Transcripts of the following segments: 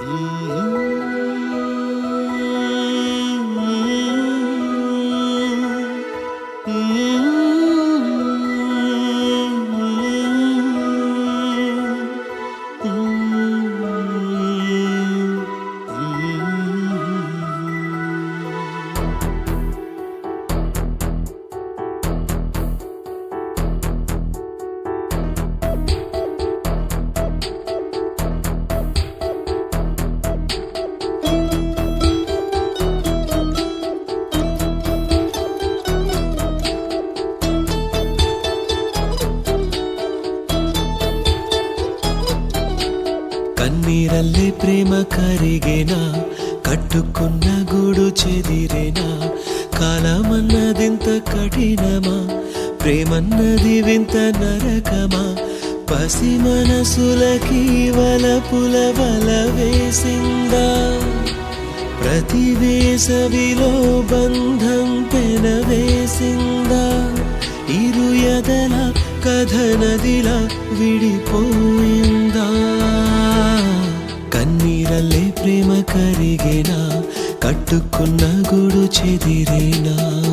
కన్నీరల్లే ప్రేమ కరిగేనా, కట్టుకున్న గూడు చెదిరేనా, కాలమన్నదింత కఠినమా, ప్రేమన్నది వింత నరకమా, పసి మనసులకి వలపుల వల వేసిందా, ప్రతి వేసవిలో బంధం పెనవేసిందా, ఇరు ఎదల కథ నదిలా విడిపోయిందా. కన్నీరల్లే ప్రేమ కరిగేనా, కట్టుకున్న గూడు చెదిరేనా.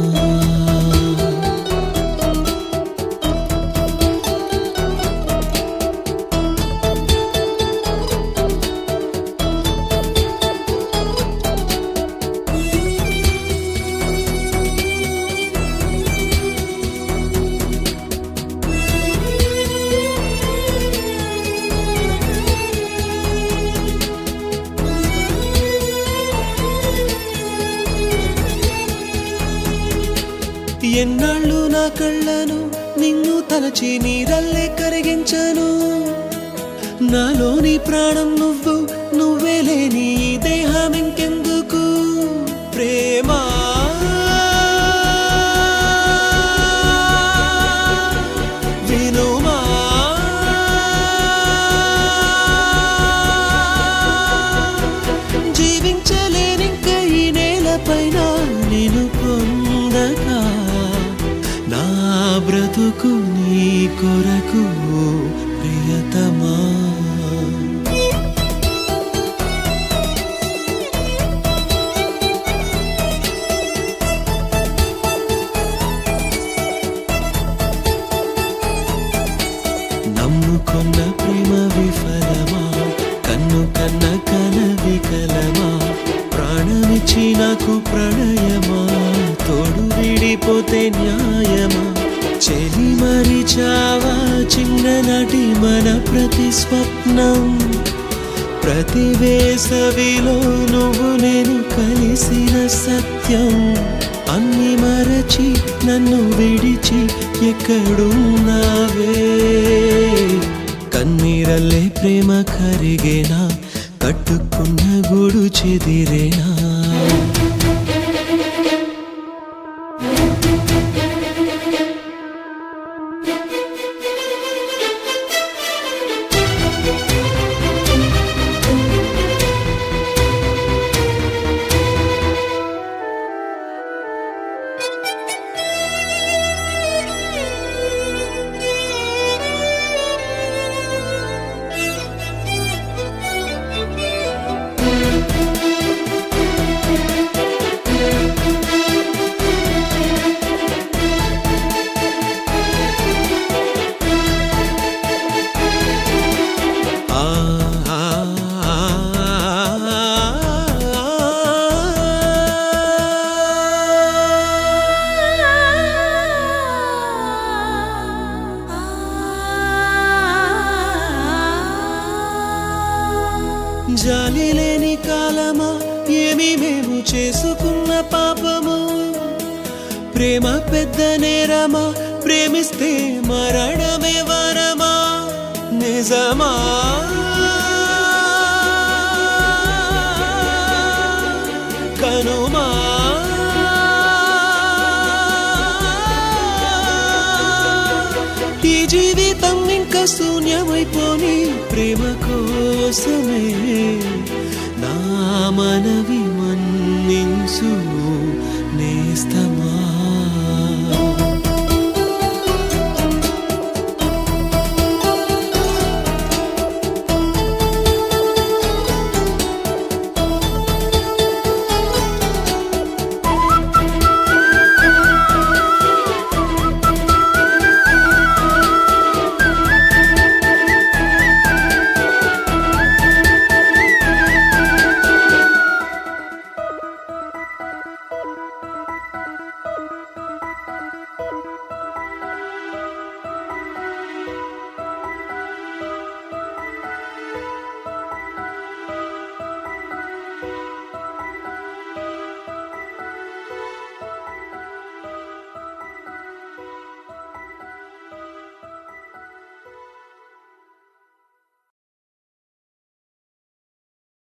ఎన్నాళ్ళు నా కళ్ళను నిన్ను తలచి నీరల్లే కరిగించను, నాలోని ప్రాణం నువ్వు, నువ్వే లేని ఈ దేహం ఇంకెందుకు. ప్రేమా వినుమా, జీవించలేనింక ఈ నేలపైన నిన్ను పొందగా, నా బ్రతుకు నీ కొరకు ప్రియతమా. నమ్ముకున్న ప్రేమ విఫలమా, కన్ను కన్న కల వికలమా, ప్రాణమిచ్చి నాకు ప్రణయమా, తోడు విడిపోతే న్యాయమా, చెలి మరిచావా చిన్ననాటి మన ప్రతి స్వప్నం, ప్రతి వేసవిలో నువ్వు నేను కలిసిన సత్యం, అన్ని మరచి నన్ను విడిచి ఎక్కడున్నావే. కన్నీరల్లే ప్రేమ కరిగేనా, కట్టుకున్న గూడు చెదిరేనా. జాలి లేని కాలమా, ఏమి మేము చేసుకున్న పాపము, ప్రేమ పెద్ద నేరమా, ప్రేమిస్తే మరణమే వరమా, నిజమా కనుమా. ఈ జీవితం ఇంకా శూన్యమైపోని ప్రేమ కోసమే నా మనవి